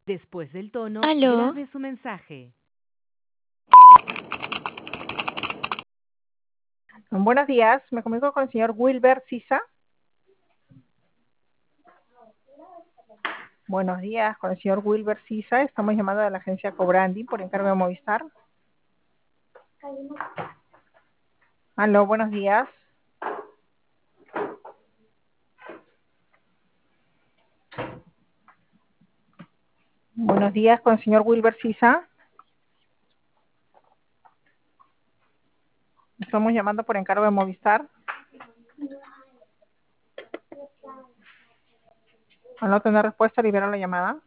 Después del tono, Aló, grabe su mensaje. Buenos días, me comunico con el señor Wilber Sisa. Buenos días, con el señor Wilber Sisa. Estamos llamando de la agencia Cobrandi por encargo de Movistar. Aló, buenos días. Buenos días, con el señor Wilber Sisa. Estamos llamando por encargo de Movistar. Al no tener respuesta, libero la llamada.